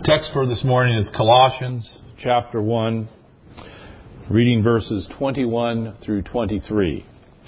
Text for this morning is Colossians chapter 1, reading verses 21 through 23.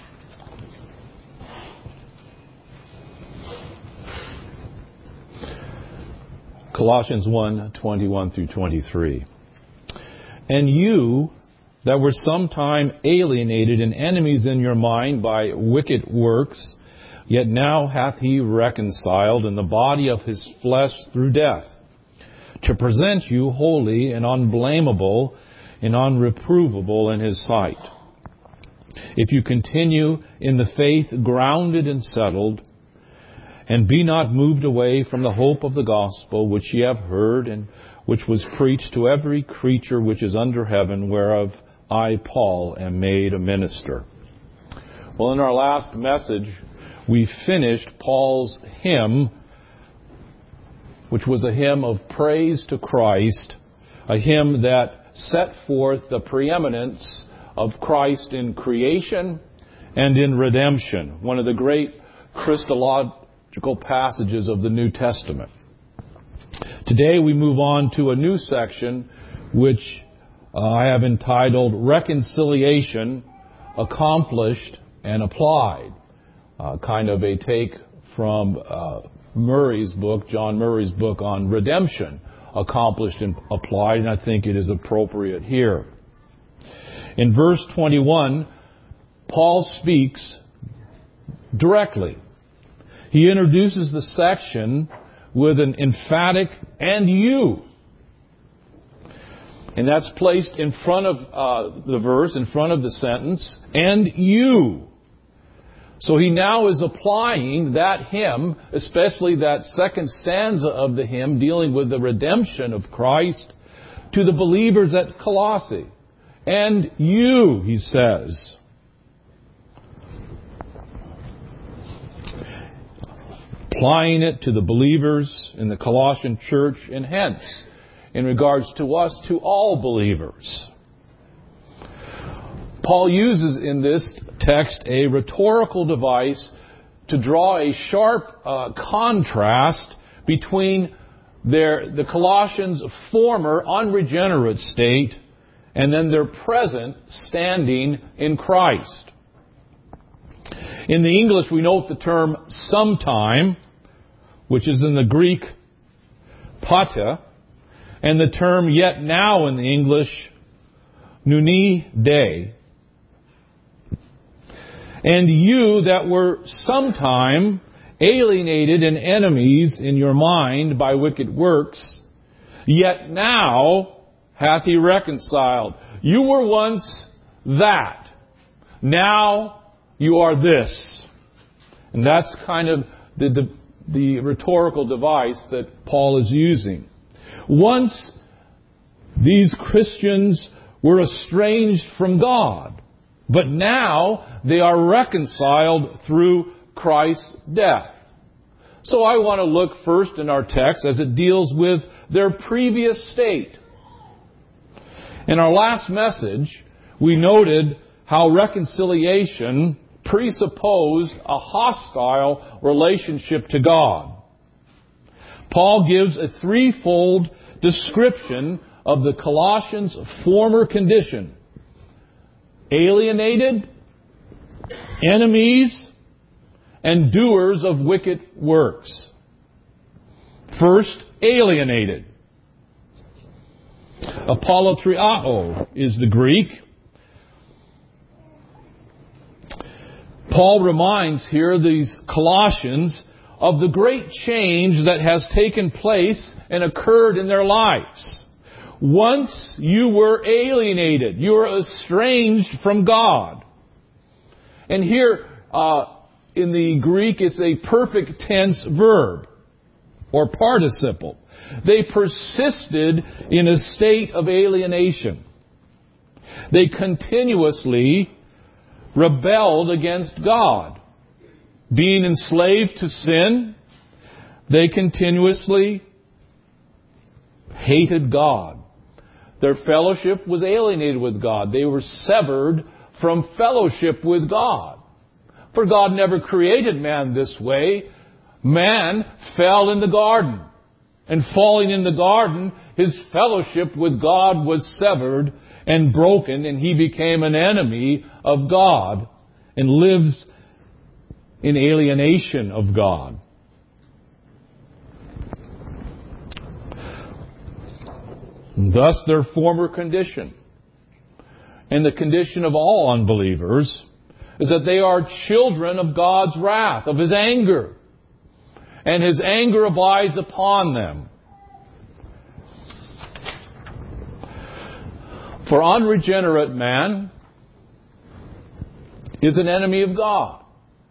Colossians 1, 21 through 23. And you that were sometime alienated and enemies in your mind by wicked works, yet now hath he reconciled in the body of his flesh through death, to present you holy and unblameable and unreprovable in his sight. If you continue in the faith grounded and settled, and be not moved away from the hope of the gospel which ye have heard, and which was preached to every creature which is under heaven, whereof I, Paul, am made a minister. Well, in our last message, we finished Paul's hymn, which was a hymn of praise to Christ, a hymn that set forth the preeminence of Christ in creation and in redemption, one of the great Christological passages of the New Testament. Today we move on to a new section which I have entitled Reconciliation Accomplished and Applied, kind of a take from John Murray's book on redemption, accomplished and applied, and I think it is appropriate here. In verse 21, Paul speaks directly. He introduces the section with an emphatic "and you." And that's placed in front of the verse, in front of the sentence, "and you." So he now is applying that hymn, especially that second stanza of the hymn dealing with the redemption of Christ, to the believers at Colossae. "And you," he says. Applying it to the believers in the Colossian church, and hence, in regards to us, to all believers. Paul uses in this text a rhetorical device to draw a sharp contrast between the Colossians' former unregenerate state and then their present standing in Christ. In the English, we note the term sometime, which is in the Greek pata, and the term yet now in the English nuni de. And you that were sometime alienated and enemies in your mind by wicked works, yet now hath he reconciled. You were once that. Now you are this. And that's kind of the rhetorical device that Paul is using. Once these Christians were estranged from God, but now they are reconciled through Christ's death. So I want to look first in our text as it deals with their previous state. In our last message, we noted how reconciliation presupposed a hostile relationship to God. Paul gives a threefold description of the Colossians' former condition: alienated, enemies, and doers of wicked works. First, alienated. Apollotriao is the Greek. Paul reminds here these Colossians of the great change that has taken place and occurred in their lives. Once you were alienated, you were estranged from God. And here, in the Greek, it's a perfect tense verb, or participle. They persisted in a state of alienation. They continuously rebelled against God. Being enslaved to sin, they continuously hated God. Their fellowship was alienated with God. They were severed from fellowship with God. For God never created man this way. Man fell in the garden. and falling in the garden, his fellowship with God was severed and broken, and he became an enemy of God and lives in alienation of God. And thus their former condition, and the condition of all unbelievers, is that they are children of God's wrath, of His anger. And His anger abides upon them. For unregenerate man is an enemy of God.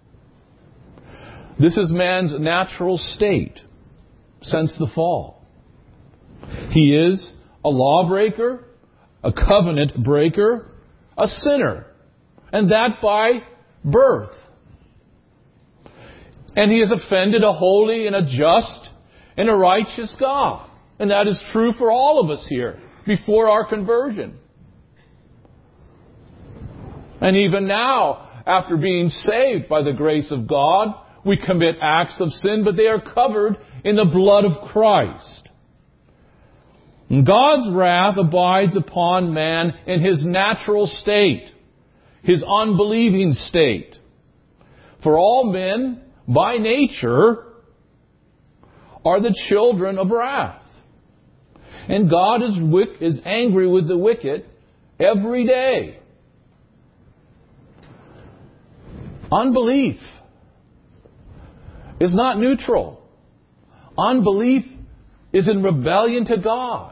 This is man's natural state since the fall. He is a lawbreaker, a covenant breaker, a sinner, and that by birth. And he has offended a holy and a just and a righteous God. And that is true for all of us here before our conversion. And even now, after being saved by the grace of God, we commit acts of sin, but they are covered in the blood of Christ. And God's wrath abides upon man in his natural state, his unbelieving state. For all men, by nature, are the children of wrath. And God is angry with the wicked every day. Unbelief is not neutral. Unbelief is in rebellion to God.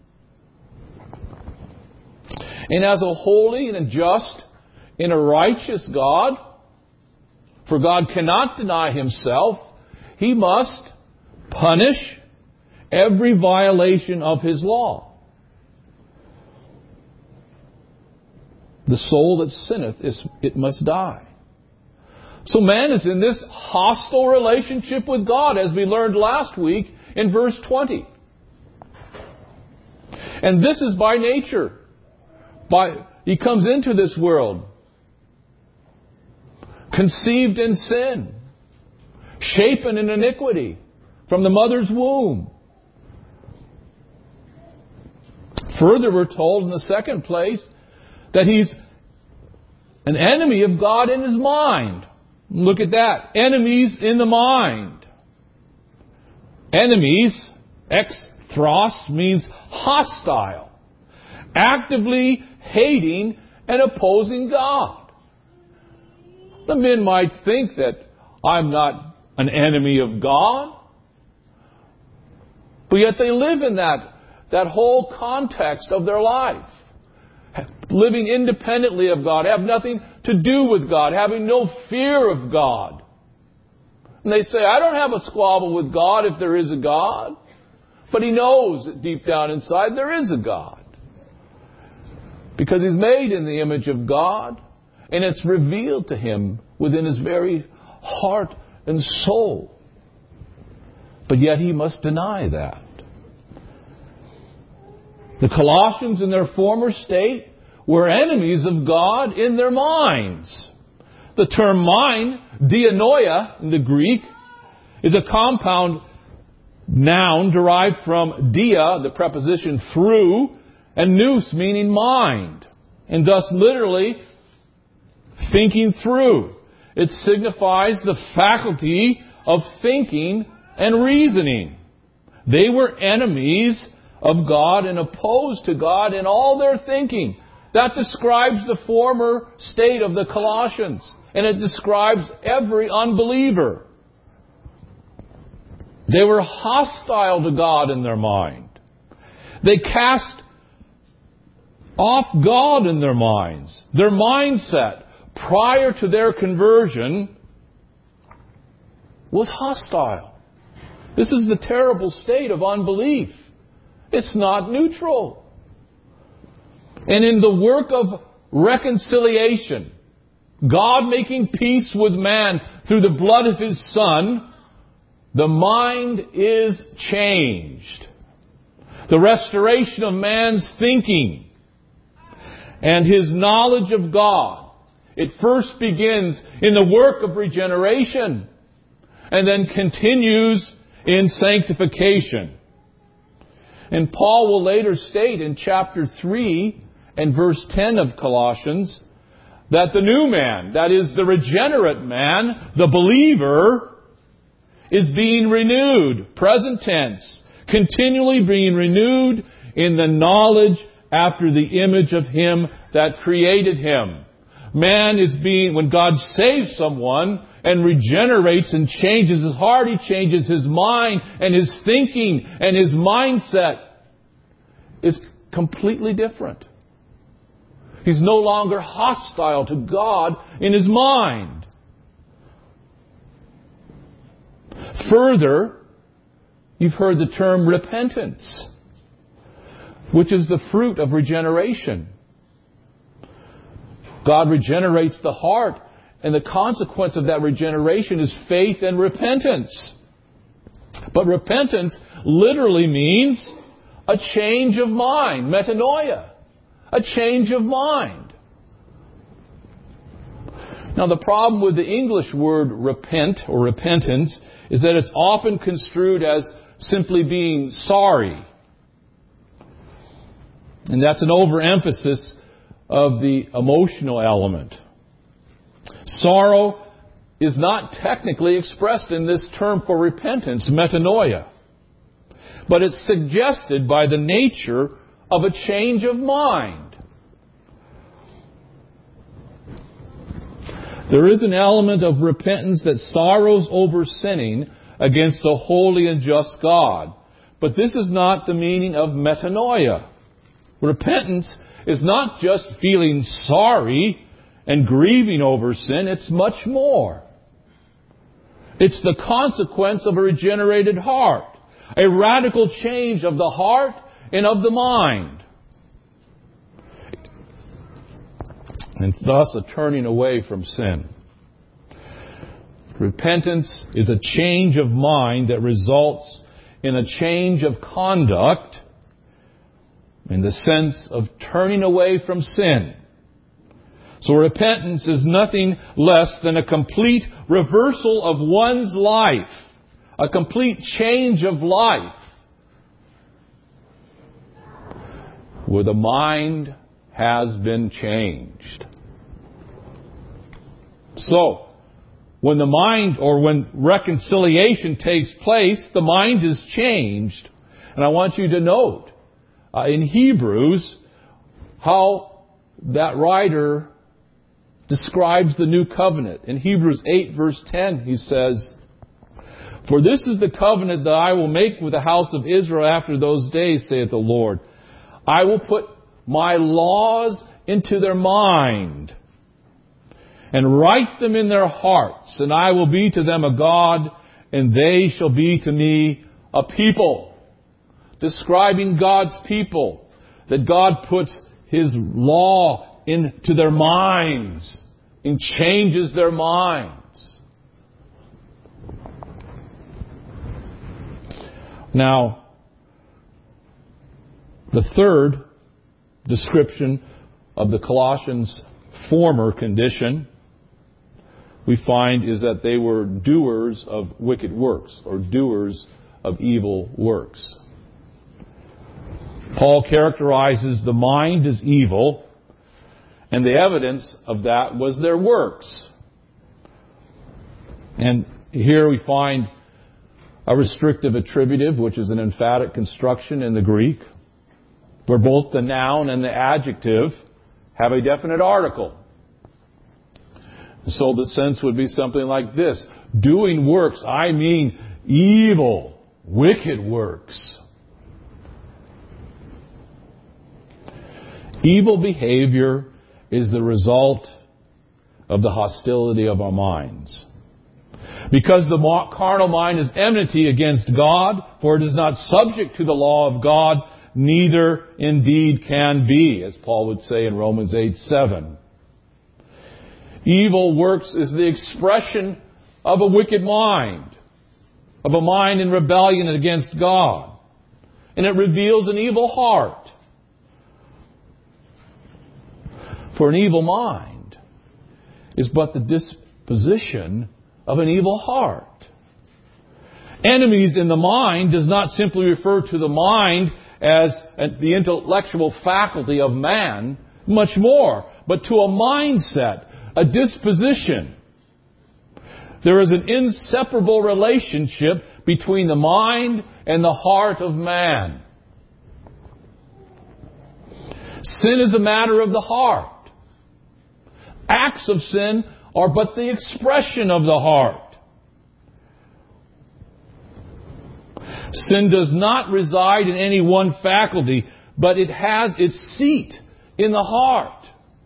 And as a holy and a just and a righteous God, for God cannot deny Himself, He must punish every violation of His law. The soul that sinneth, it must die. So man is in this hostile relationship with God, as we learned last week in verse 20. And this is by nature. He comes into this world conceived in sin, shapen in iniquity from the mother's womb. Further, we're told in the second place that he's an enemy of God in his mind. Look at that. Enemies in the mind. Enemies, ekthros, means hostile. Actively hating and opposing God. The men might think that I'm not an enemy of God. But yet they live in that whole context of their life. Living independently of God, have nothing to do with God, having no fear of God. And they say, I don't have a squabble with God if there is a God. But he knows that deep down inside there is a God. Because he's made in the image of God, and it's revealed to him within his very heart and soul. But yet he must deny that. The Colossians in their former state were enemies of God in their minds. The term mind, dianoia in the Greek, is a compound noun derived from dia, the preposition through, and nous, meaning mind. And thus literally, thinking through. It signifies the faculty of thinking and reasoning. They were enemies of God and opposed to God in all their thinking. That describes the former state of the Colossians. And it describes every unbeliever. They were hostile to God in their mind. They cast off God in their minds. Their mindset prior to their conversion was hostile. This is the terrible state of unbelief. It's not neutral. And in the work of reconciliation, God making peace with man through the blood of His Son, the mind is changed. The restoration of man's thinking and his knowledge of God. It first begins in the work of regeneration and then continues in sanctification. And Paul will later state in chapter 3 and verse 10 of Colossians that the new man, that is the regenerate man, the believer, is being renewed, present tense, continually being renewed in the knowledge after the image of Him that created him. Man is being, when God saves someone and regenerates and changes his heart, He changes his mind, and his thinking and his mindset is completely different. He's no longer hostile to God in his mind. Further, you've heard the term repentance, which is the fruit of regeneration. God regenerates the heart, and the consequence of that regeneration is faith and repentance. But repentance literally means a change of mind, metanoia, a change of mind. Now, the problem with the English word repent or repentance is that it's often construed as simply being sorry. And that's an overemphasis of the emotional element. Sorrow is not technically expressed in this term for repentance, metanoia. But it's suggested by the nature of a change of mind. There is an element of repentance that sorrows over sinning against a holy and just God. But this is not the meaning of metanoia. Repentance is not just feeling sorry and grieving over sin. It's much more. It's the consequence of a regenerated heart. A radical change of the heart and of the mind. And thus a turning away from sin. Repentance is a change of mind that results in a change of conduct in the sense of turning away from sin. So repentance is nothing less than a complete reversal of one's life. A complete change of life. Where the mind has been changed. So, when the mind, or when reconciliation takes place, the mind is changed. And I want you to note, in Hebrews, how that writer describes the new covenant. In Hebrews 8 verse 10, he says, "For this is the covenant that I will make with the house of Israel after those days, saith the Lord. I will put my laws into their mind, and write them in their hearts, and I will be to them a God, and they shall be to me a people." Describing God's people, that God puts His law into their minds and changes their minds. Now, the third description of the Colossians' former condition we find is that they were doers of wicked works, or doers of evil works. Paul characterizes the mind as evil, and the evidence of that was their works. And here we find a restrictive attributive, which is an emphatic construction in the Greek, where both the noun and the adjective have a definite article. So the sense would be something like this: doing works, I mean evil, wicked works. Evil behavior is the result of the hostility of our minds. Because the carnal mind is enmity against God, for it is not subject to the law of God, neither indeed can be, as Paul would say in Romans 8:7. Evil works is the expression of a wicked mind, of a mind in rebellion against God. And it reveals an evil heart. For an evil mind is but the disposition of an evil heart. Enemies in the mind does not simply refer to the mind as the intellectual faculty of man, much more, but to a mindset, a disposition. There is an inseparable relationship between the mind and the heart of man. Sin is a matter of the heart. Acts of sin are but the expression of the heart. Sin does not reside in any one faculty, but it has its seat in the heart.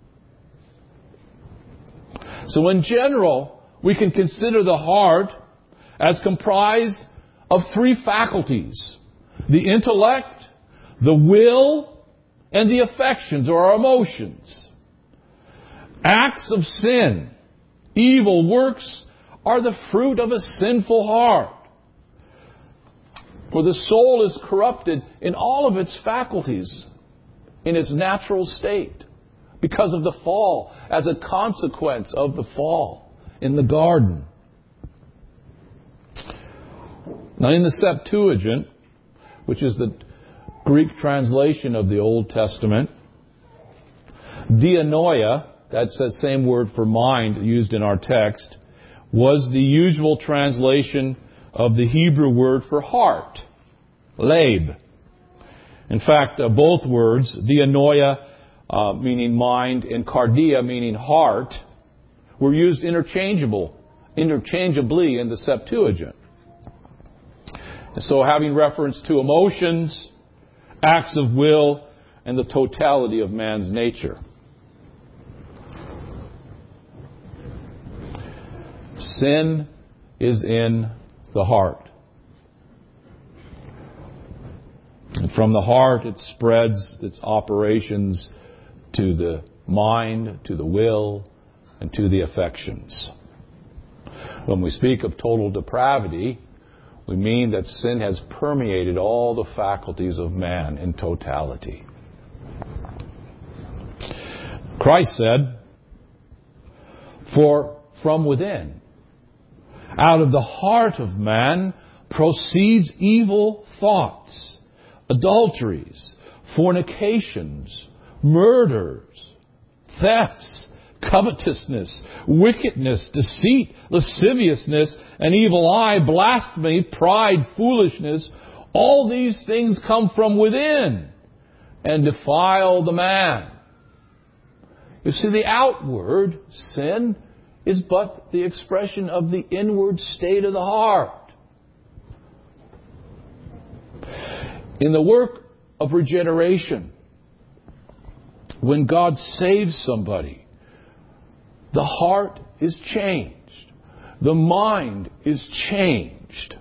So in general, we can consider the heart as comprised of three faculties: the intellect, the will, and the affections or our emotions. Acts of sin, evil works, are the fruit of a sinful heart. For the soul is corrupted in all of its faculties, in its natural state, because of the fall, as a consequence of the fall in the garden. Now in the Septuagint, which is the Greek translation of the Old Testament, dianoia, that's that same word for mind used in our text, was the usual translation of the Hebrew word for heart, leib. In fact, both words, dianoia meaning mind and cardia meaning heart, were used interchangeably in the Septuagint. And so having reference to emotions, acts of will, and the totality of man's nature. Sin is in the heart. And from the heart it spreads its operations to the mind, to the will, and to the affections. When we speak of total depravity, we mean that sin has permeated all the faculties of man in totality. Christ said, "For from within, out of the heart of man, proceeds evil thoughts, adulteries, fornications, murders, thefts, covetousness, wickedness, deceit, lasciviousness, an evil eye, blasphemy, pride, foolishness. All these things come from within and defile the man." You see, the outward sin is but the expression of the inward state of the heart. In the work of regeneration, when God saves somebody, the heart is changed. The mind is changed.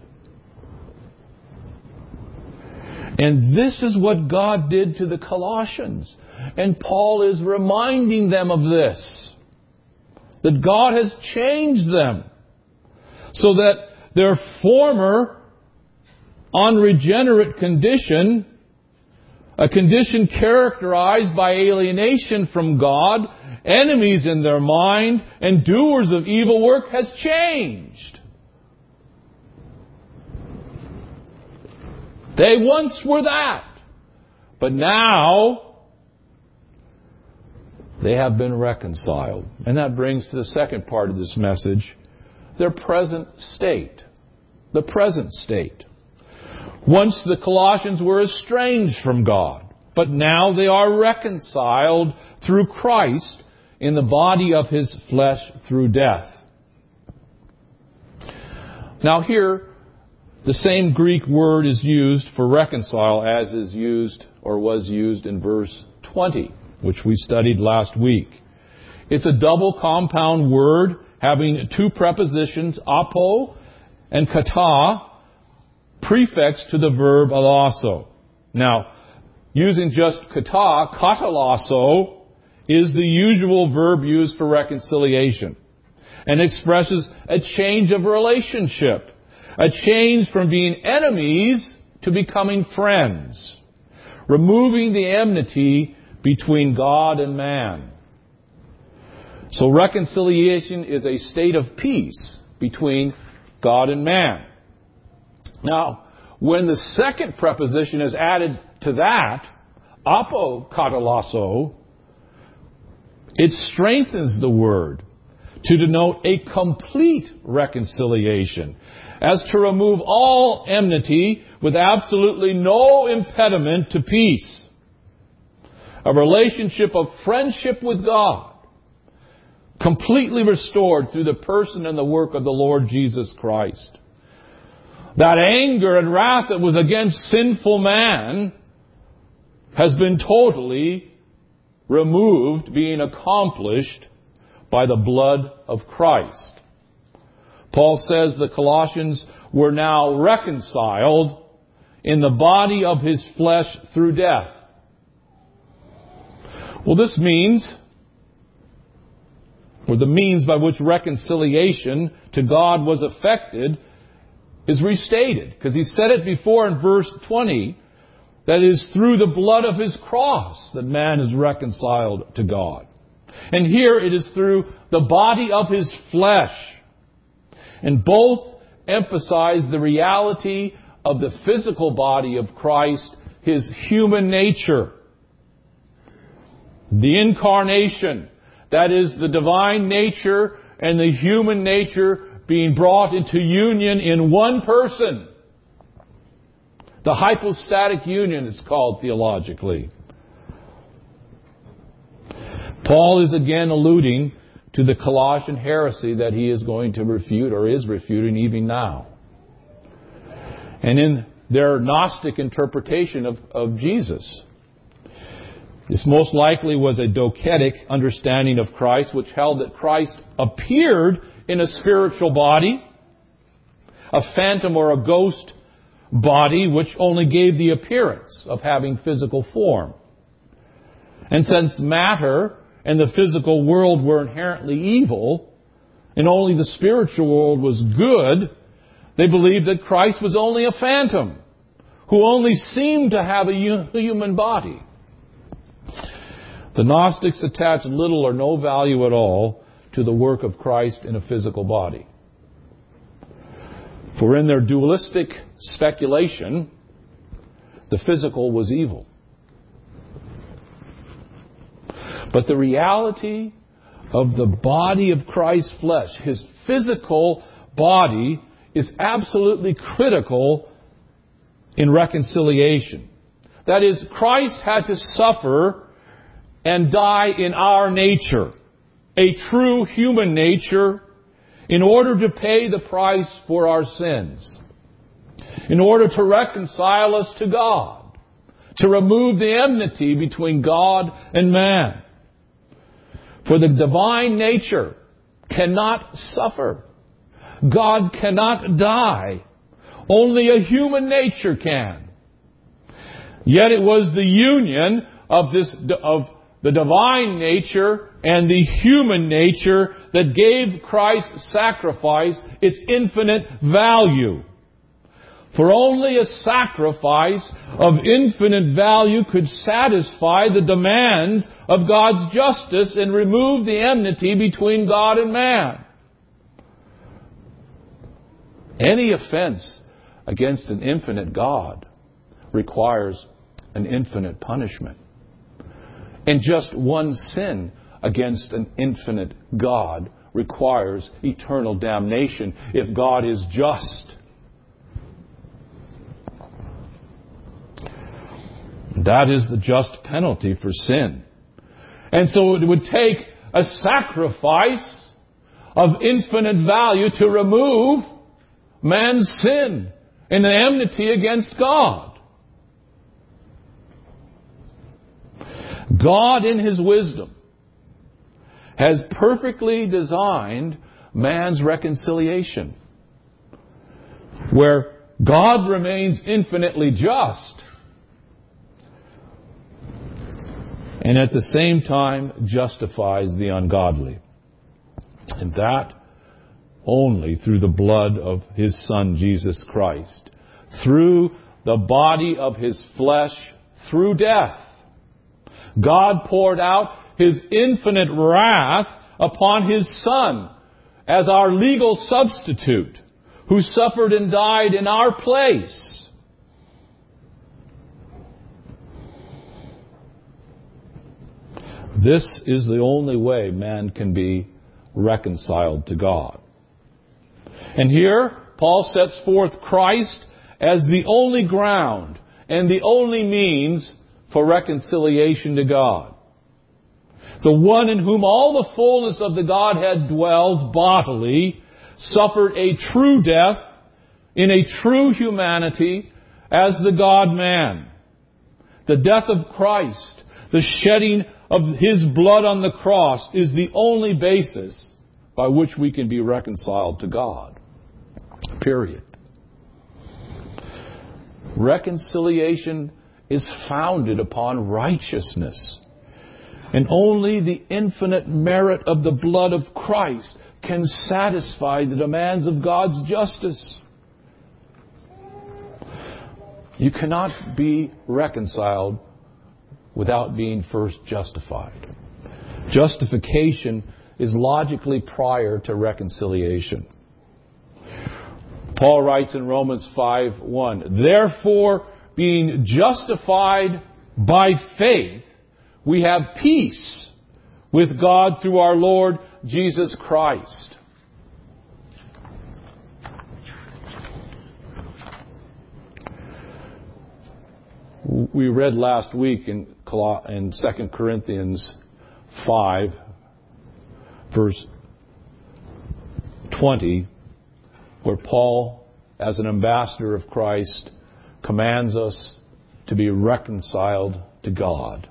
And this is what God did to the Colossians. And Paul is reminding them of this. That God has changed them. So that their former unregenerate condition, a condition characterized by alienation from God, enemies in their mind, and doers of evil work, has changed. They once were that. But now they have been reconciled. And that brings to the second part of this message, their present state. The present state. Once the Colossians were estranged from God, but now they are reconciled through Christ in the body of His flesh through death. Now here, the same Greek word is used for reconcile as is used or was used in verse 20, which we studied last week. It's a double compound word having two prepositions, apo and kata, prefix to the verb alasso. Now, using just kata, katalasso, is the usual verb used for reconciliation and expresses a change of relationship, a change from being enemies to becoming friends, removing the enmity between God and man. So reconciliation is a state of peace between God and man. Now, when the second preposition is added to that, apokatallasso, it strengthens the word to denote a complete reconciliation, as to remove all enmity with absolutely no impediment to peace. A relationship of friendship with God, completely restored through the person and the work of the Lord Jesus Christ. That anger and wrath that was against sinful man has been totally removed, being accomplished by the blood of Christ. Paul says the Colossians were now reconciled in the body of his flesh through death. Well, this means, or the means by which reconciliation to God was effected, is restated. Because he said it before in verse 20, that it is through the blood of his cross that man is reconciled to God. And here it is through the body of his flesh. And both emphasize the reality of the physical body of Christ, his human nature. The incarnation, that is the divine nature and the human nature being brought into union in one person. The hypostatic union, it's called theologically. Paul is again alluding to the Colossian heresy that he is going to refute, or is refuting even now. And in their Gnostic interpretation of Jesus, this most likely was a docetic understanding of Christ, which held that Christ appeared in a spiritual body, a phantom or a ghost body, which only gave the appearance of having physical form. And since matter and the physical world were inherently evil, and only the spiritual world was good, they believed that Christ was only a phantom, who only seemed to have a human body. The Gnostics attached little or no value at all to the work of Christ in a physical body. For in their dualistic speculation, the physical was evil. But the reality of the body of Christ's flesh, his physical body, is absolutely critical in reconciliation. That is, Christ had to suffer and die in our nature, a true human nature, in order to pay the price for our sins, in order to reconcile us to God, to remove the enmity between God and man. For the divine nature cannot suffer. God cannot die. Only a human nature can. Yet it was the union of the divine nature and the human nature that gave Christ's sacrifice its infinite value. For only a sacrifice of infinite value could satisfy the demands of God's justice and remove the enmity between God and man. Any offense against an infinite God requires an infinite punishment. And just one sin against an infinite God requires eternal damnation if God is just. That is the just penalty for sin. And so it would take a sacrifice of infinite value to remove man's sin and the enmity against God. God, in His wisdom, has perfectly designed man's reconciliation, where God remains infinitely just and at the same time justifies the ungodly. And that only through the blood of His Son, Jesus Christ. Through the body of His flesh, through death, God poured out His infinite wrath upon His Son as our legal substitute, who suffered and died in our place. This is the only way man can be reconciled to God. And here, Paul sets forth Christ as the only ground and the only means for reconciliation to God. The one in whom all the fullness of the Godhead dwells bodily, suffered a true death in a true humanity as the God-man. The death of Christ, the shedding of His blood on the cross, is the only basis by which we can be reconciled to God. Period. Reconciliation is founded upon righteousness. And only the infinite merit of the blood of Christ can satisfy the demands of God's justice. You cannot be reconciled without being first justified. Justification is logically prior to reconciliation. Paul writes in Romans 5:1, "Therefore, being justified by faith, we have peace with God through our Lord Jesus Christ." We read last week in 2 Corinthians 5, verse 20, where Paul, as an ambassador of Christ, commands us to be reconciled to God.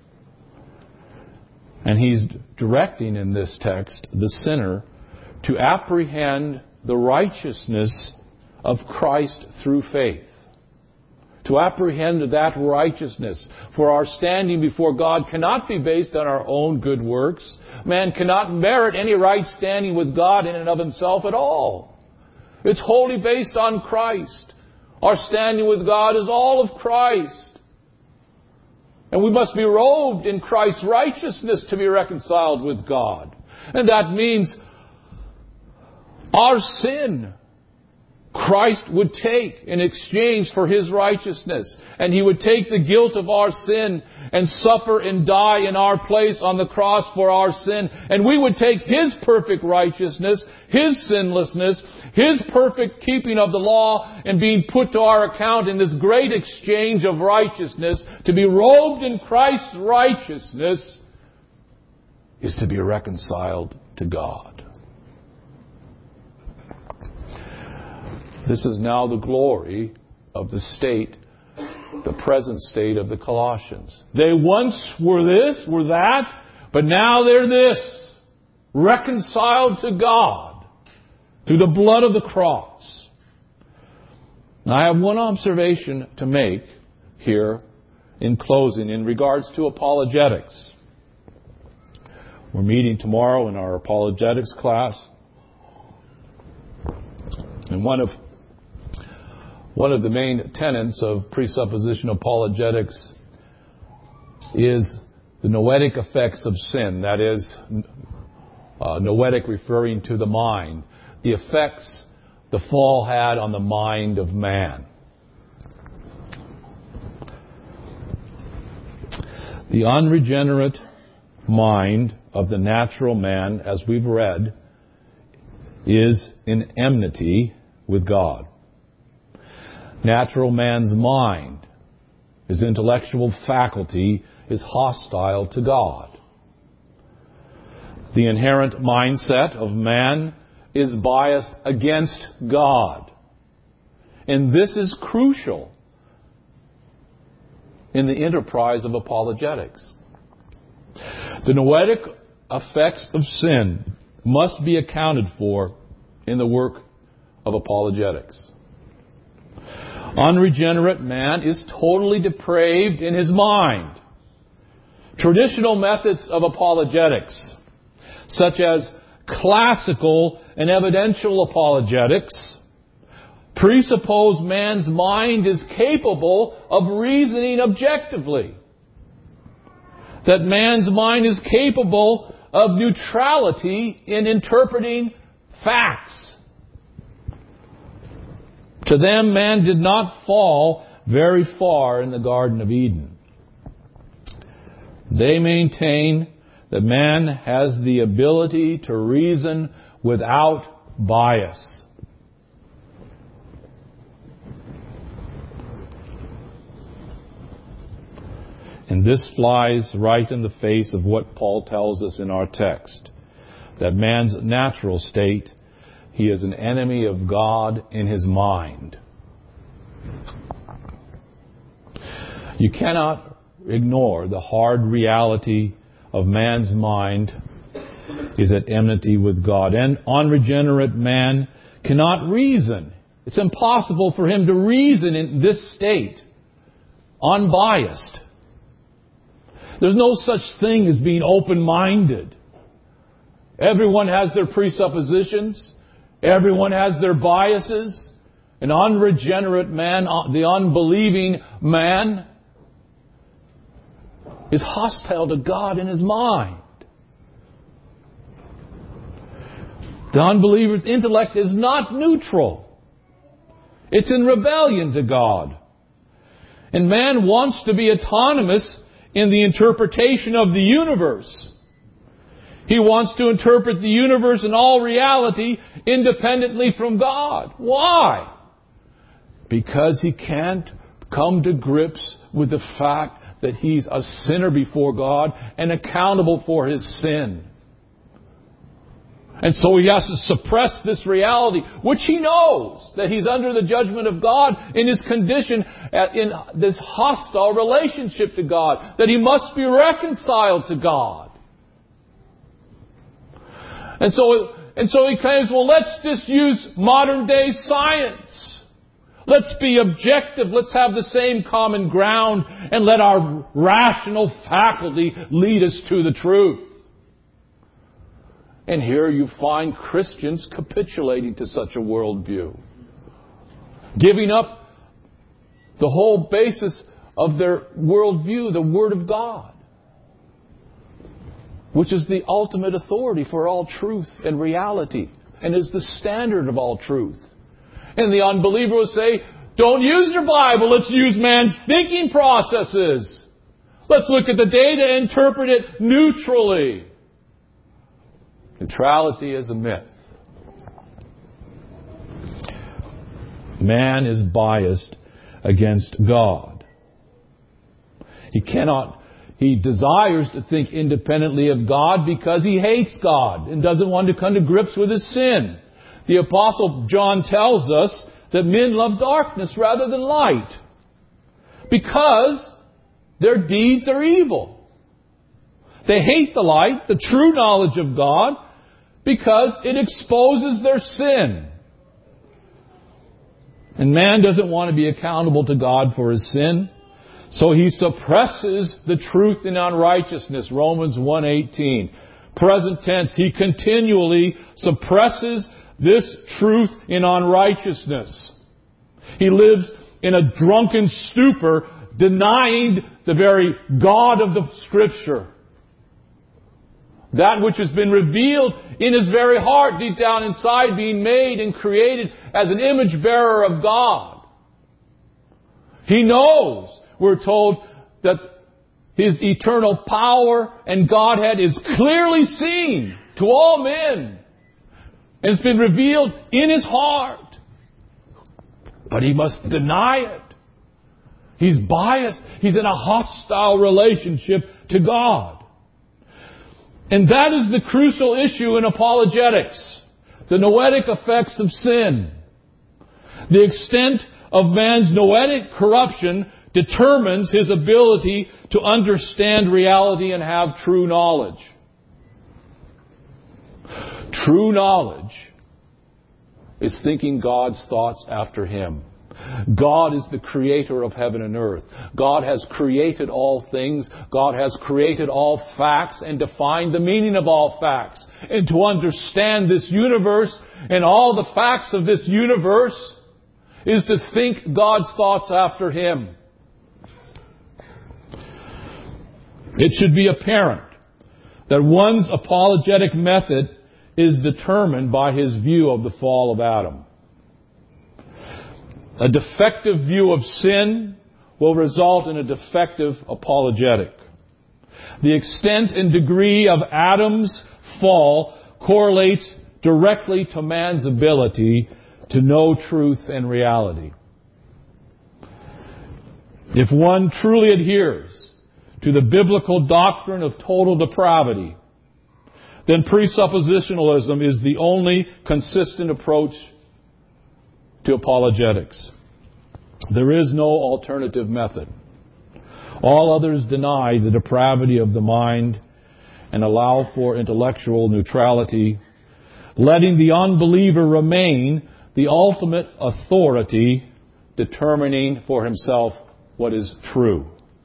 And he's directing in this text the sinner to apprehend the righteousness of Christ through faith. To apprehend that righteousness. For our standing before God cannot be based on our own good works. Man cannot merit any right standing with God in and of himself at all. It's wholly based on Christ. Our standing with God is all of Christ. And we must be robed in Christ's righteousness to be reconciled with God. And that means our sin Christ would take in exchange for His righteousness. And He would take the guilt of our sin and suffer and die in our place on the cross for our sin. And we would take His perfect righteousness, His sinlessness, His perfect keeping of the law, and being put to our account in this great exchange of righteousness. To be robed in Christ's righteousness is to be reconciled to God. This is now the glory of the state, the present state of the Colossians. They once were this, were that, but now they're this. Reconciled to God through the blood of the cross. Now, I have one observation to make here in closing in regards to apologetics. We're meeting tomorrow in our apologetics class. And one of the main tenets of presupposition apologetics is the noetic effects of sin. That is, noetic referring to the mind. The effects the fall had on the mind of man. The unregenerate mind of the natural man, as we've read, is in enmity with God. Natural man's mind, his intellectual faculty, is hostile to God. The inherent mindset of man is biased against God. And this is crucial in the enterprise of apologetics. The noetic effects of sin must be accounted for in the work of apologetics. Unregenerate man is totally depraved in his mind. Traditional methods of apologetics, such as classical and evidential apologetics, presuppose man's mind is capable of reasoning objectively. That man's mind is capable of neutrality in interpreting facts. To them, man did not fall very far in the Garden of Eden. They maintain that man has the ability to reason without bias. And this flies right in the face of what Paul tells us in our text, that man's natural state, he is an enemy of God in his mind. You cannot ignore the hard reality of man's mind is at enmity with God. And unregenerate man cannot reason. It's impossible for him to reason in this state, unbiased. There's no such thing as being open-minded. Everyone has their presuppositions. Everyone has their biases. An unregenerate man, the unbelieving man, is hostile to God in his mind. The unbeliever's intellect is not neutral. It's in rebellion to God. And man wants to be autonomous in the interpretation of the universe. He wants to interpret the universe and all reality independently from God. Why? Because he can't come to grips with the fact that he's a sinner before God and accountable for his sin. And so he has to suppress this reality, which he knows that he's under the judgment of God in his condition, in this hostile relationship to God, that he must be reconciled to God. And so he claims, well, let's just use modern day science. Let's be objective. Let's have the same common ground and let our rational faculty lead us to the truth. And here you find Christians capitulating to such a worldview, giving up the whole basis of their worldview, the Word of God, which is the ultimate authority for all truth and reality, and is the standard of all truth. And the unbeliever will say, don't use your Bible, let's use man's thinking processes. Let's look at the data and interpret it neutrally. Neutrality is a myth. Man is biased against God. He desires to think independently of God because he hates God and doesn't want to come to grips with his sin. The Apostle John tells us that men love darkness rather than light because their deeds are evil. They hate the light, the true knowledge of God, because it exposes their sin. And man doesn't want to be accountable to God for his sin, so he suppresses the truth in unrighteousness. Romans 1:18. Present tense, he continually suppresses this truth in unrighteousness. He lives in a drunken stupor, denying the very God of the Scripture. That which has been revealed in his very heart, deep down inside, being made and created as an image bearer of God. He knows, we're told, that his eternal power and Godhead is clearly seen to all men. And it's been revealed in his heart. But he must deny it. He's biased. He's in a hostile relationship to God. And that is the crucial issue in apologetics. The noetic effects of sin. The extent of man's noetic corruption determines his ability to understand reality and have true knowledge. True knowledge is thinking God's thoughts after Him. God is the creator of heaven and earth. God has created all things. God has created all facts and defined the meaning of all facts. And to understand this universe and all the facts of this universe is to think God's thoughts after Him. It should be apparent that one's apologetic method is determined by his view of the fall of Adam. A defective view of sin will result in a defective apologetic. The extent and degree of Adam's fall correlates directly to man's ability to know truth and reality. If one truly adheres to the biblical doctrine of total depravity, then presuppositionalism is the only consistent approach to apologetics. There is no alternative method. All others deny the depravity of the mind and allow for intellectual neutrality, letting the unbeliever remain the ultimate authority, determining for himself what is true.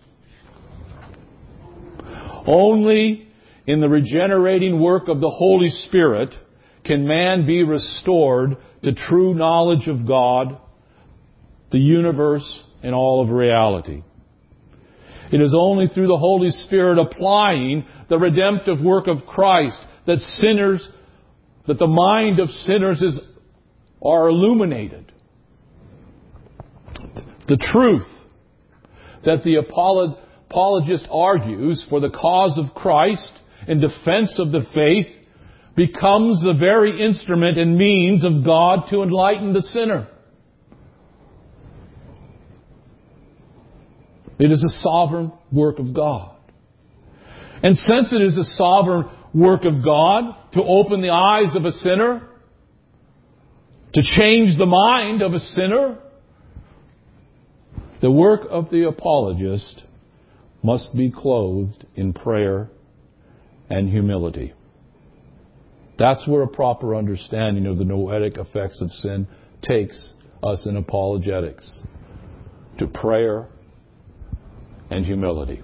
Only in the regenerating work of the Holy Spirit can man be restored to true knowledge of God, the universe, and all of reality. It is only through the Holy Spirit applying the redemptive work of Christ that the mind of sinners are illuminated. The truth that the apologist argues for the cause of Christ in defense of the faith becomes the very instrument and means of God to enlighten the sinner. It is a sovereign work of God. And since it is a sovereign work of God to open the eyes of a sinner, to change the mind of a sinner, the work of the apologist must be clothed in prayer and humility. That's where a proper understanding of the noetic effects of sin takes us in apologetics. To prayer and humility.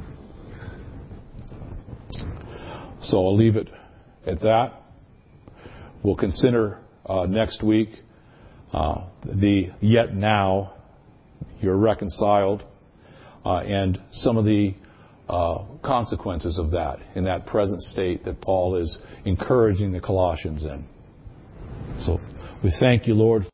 So I'll leave it at that. We'll consider next week the yet now you're reconciled and some of the consequences of that in that present state that Paul is encouraging the Colossians in. So we thank you, Lord.